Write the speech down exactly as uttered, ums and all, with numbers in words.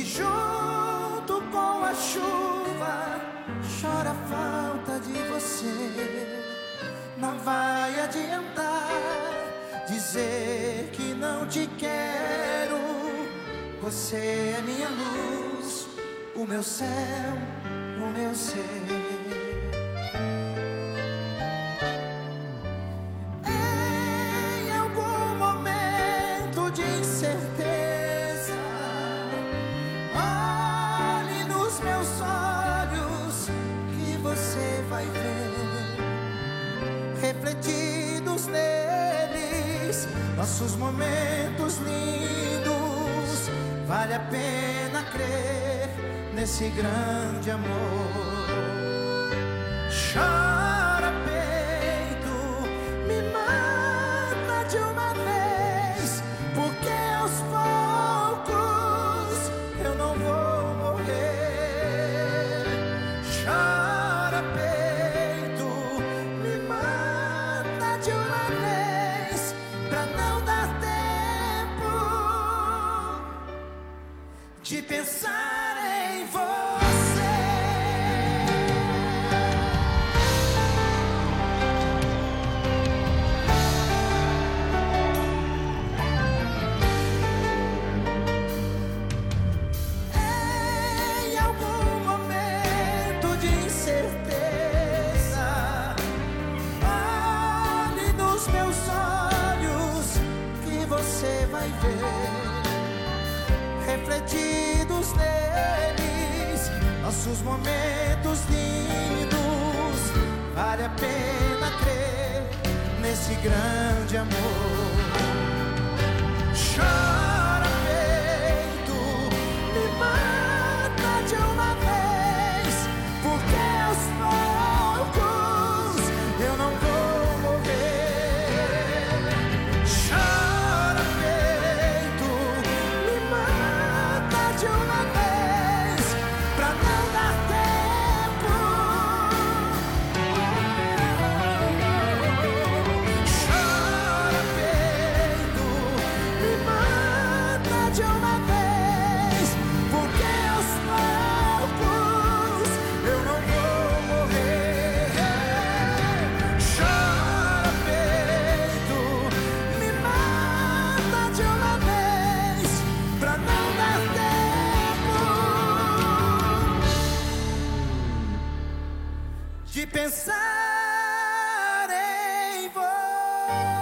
junto com a chuva, chora a falta de você. Não vai adiantar dizer que não te quero. Você é minha luz, o meu céu, o meu ser. Em algum momento de incerteza, olhe nos meus olhos que você vai ver, refletidos neles, nossos momentos lindos. Vale a pena crer nesse grande amor. Chora, peito, me mata de uma vez, porque aos poucos eu não vou morrer. Chora, peito, me mata de uma vez, pra não dar tempo de pensar em você. Em algum momento de incerteza, olhe nos meus olhos que você vai ver, refletidos neles, nossos momentos lindos. Vale a pena crer nesse grande amor. Chora, peito, me mata de uma vez, porque aos poucos eu não vou morrer. Chora, peito, me mata de uma vez, pra não dar tempo. Chora, peito, me mata de uma vez, porque aos poucos eu não vou morrer. Chora, peito, me mata de uma vez, pra não dar tempo de pensar em você.